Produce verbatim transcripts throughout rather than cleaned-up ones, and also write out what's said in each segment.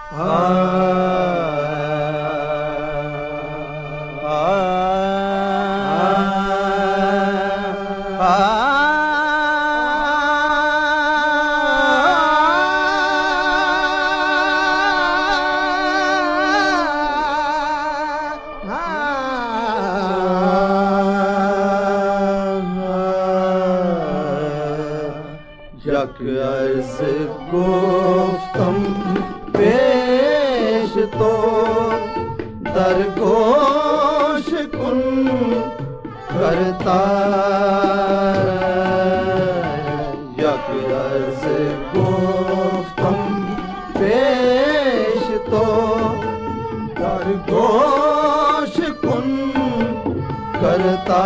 यक अर्ज़ गुफ्तम पेश तो दरगोश कुन करता यक अर्ज़ गुफ्तम पेश तो दरगोश कुन करता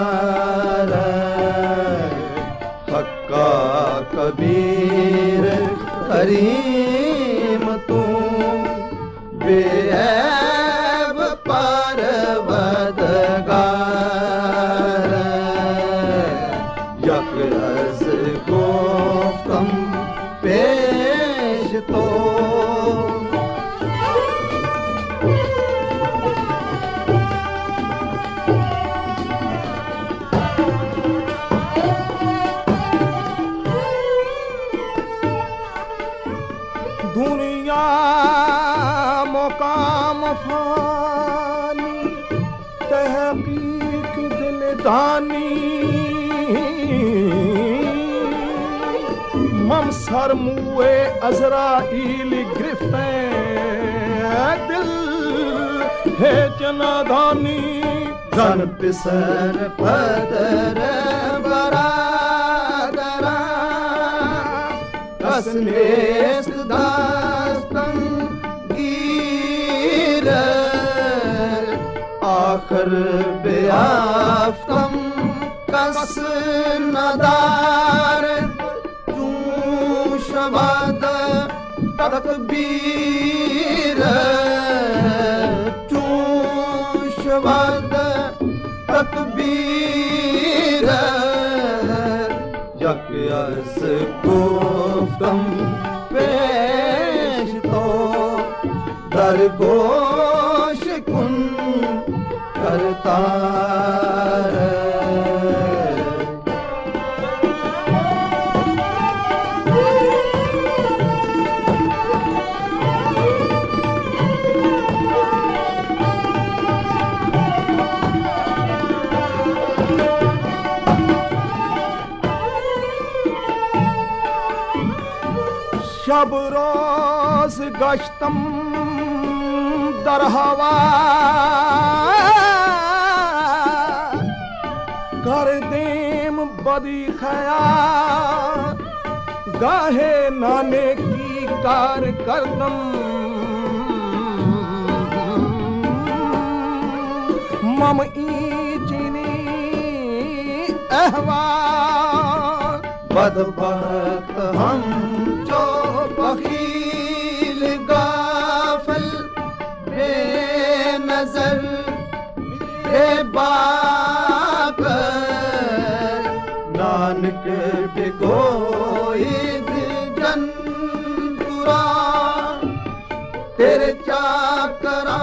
कबीर करीम तू बेऐब परवरदिगार यक अर्ज़ गुफ्तम पेश तो दुनिया मुकाम फानी तहकीक दिलदानी ममसर मुए अज़राइल गिरफ्ते दिल है जनादानी जन पिसर पदर बरादरा कसनेस्त दास्तम गिर आखिर बेआफ्तम कस नदार तू शवाद तकबीर तू शवाद तकबीर यक अर्ज़ गुफ्तम पेश तो दरगोश कुन करता शब रोज गश्तम दर हवा कर देम बदी खयाल गाहे नाने की कार करदम मम चीनी अहवाल बदबख्त हम जो बखील गाफल बेनजर बेबाक नानक बिगोईद जंतुरा तेरे चाकरा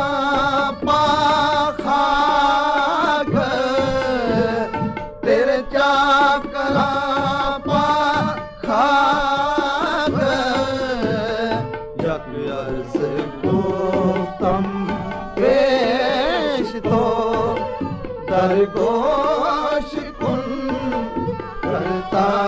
पाखा तेरे चाकरा अर्ज़ गुफ्तम पेश तो दरगोश कुन करता